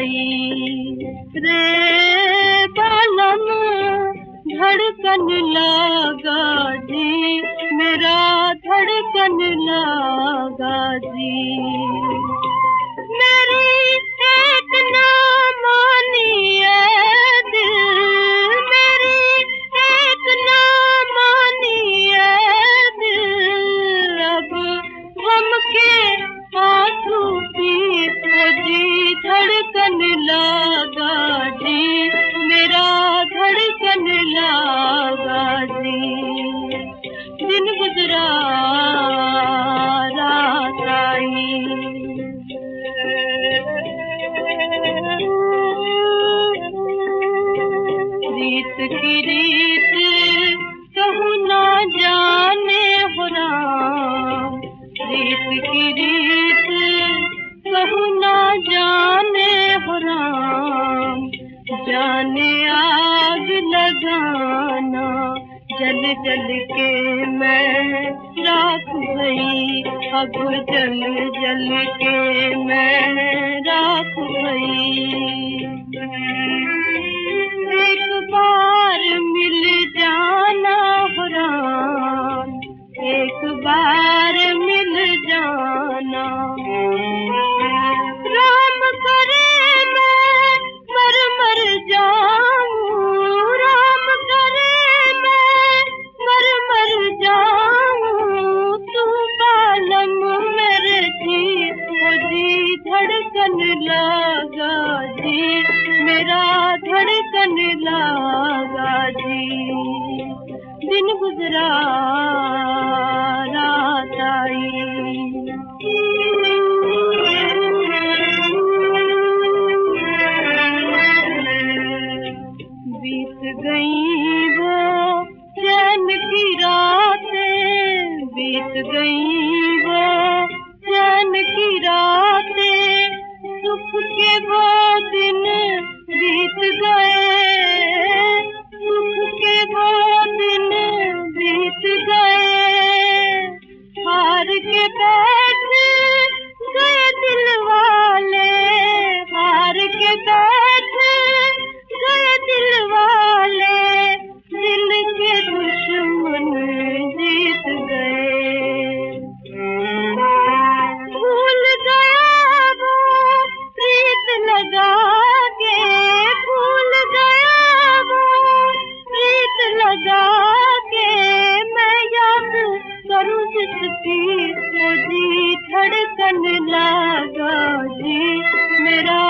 गई रे बालम धड़कन लागा जी, मेरा धड़कन लागा जी। मेरी एक ना मानी है दिल, मेरी एक ना मानी है दिल, अब गम के आंसू पीते जी, धड़कन लागा जी, मेरा धड़कन लागा जी। दिन गुजरा रात आई, रीत की रीत कहूँ ना जाने हो राम, रीत की रीत कहूँ ना जाने हो राम, जाने आग लगाना जल जल के मैं राख गई, अब जल जल के मैं राख गई। एक बार मिल जाना हो राम, एक बार मिल जाना, राम करे मैं मर मर जाऊं, राम करे मैं मर मर जाऊं, तू बालम मेरे जी, ओ जी धड़कन लागा जी, मेरा धड़कन लागा जी। दिन गुजरा रात आई, बीत गई वो चैन की रातें, बीत गई वो चैन की रातें, सुख के वो दिन बीत गए, सुख के वो दिन बीत गए, हार के बैठ गए दिल वाले, हार के बैठ गए दिल वाले, दिल के दुश्मन जीत गए। भूल गया वो प्रीत लगा के, भूल गया वो प्रीत लगा के, मैं याद करूं जिसकी, ओ जी धड़कन लागा जी, मेरा